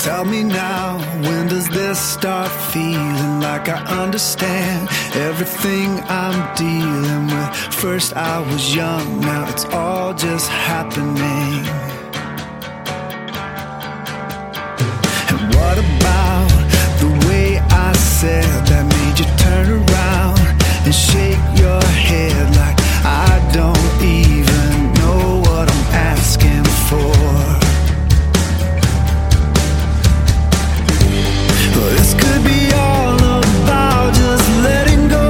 Tell me now, when does this start feeling like I understand everything I'm dealing with? First I was young, now it's all just happening. And what about the way I said that made you turn around and shake your head like I don't even know what I'm asking for? Well, this could be all about just letting go.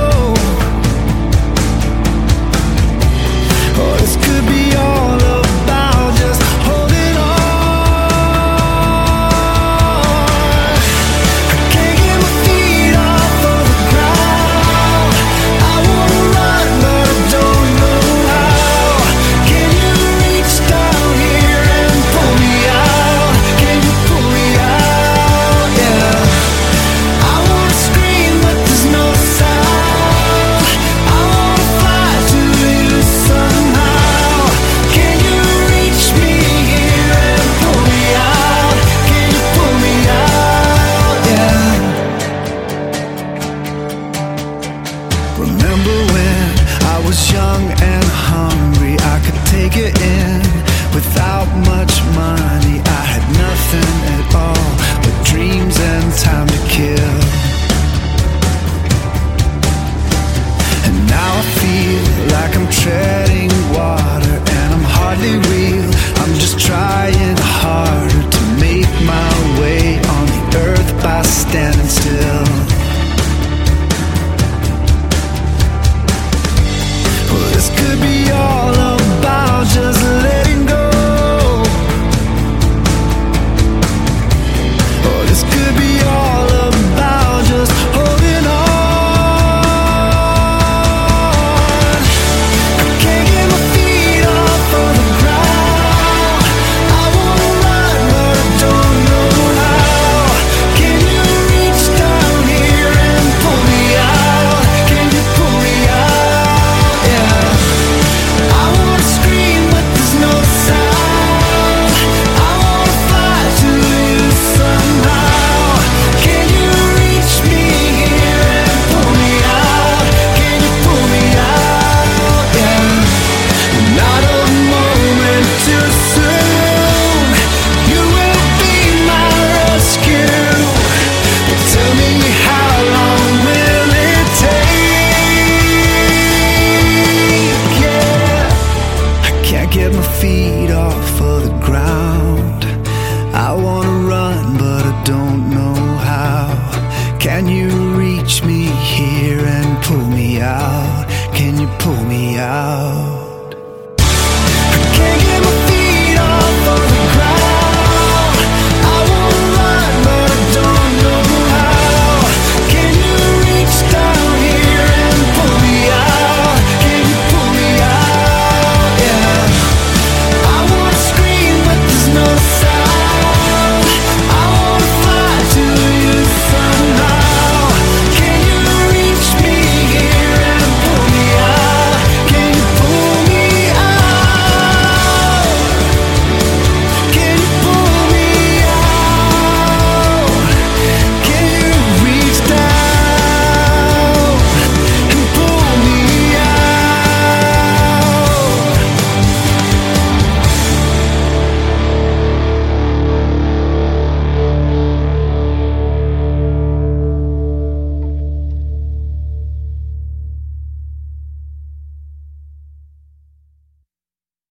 Or this could be all about just holding on. I can't get my feet off of the ground. I wanna run, but I don't know how. Can you reach down here and pull me out? Can you pull me out? Yeah. I wanna scream, but there's no sound. I wanna fly to you somehow. Can you reach me here and pull me out? Can you pull me out? Yeah. Remember when I was young and hungry, I could take it in without much money. I had nothing at all but dreams and time to kill. And now I feel like I'm treading water and I'm hardly real. I'm just trying harder to make my way on the earth by standing still. Well, this could be all about just letting go. Or this could be all about just holding on. I can't get my feet off of the ground. I wanna run, but I don't know how. Can you reach down here and pull me out? Can you pull me out? Yeah. I wanna scream, but there's no sound. I wanna fly to you somehow. Can you reach me here and pull me out? Can you pull me out? Yeah. Not a moment too soon. You will be my rescue. But tell me, how long will it take? Yeah. I can't get my feet off of the ground. I wanna run, but I don't know how. Can you reach me here and pull me out? Can you pull me out? I can't get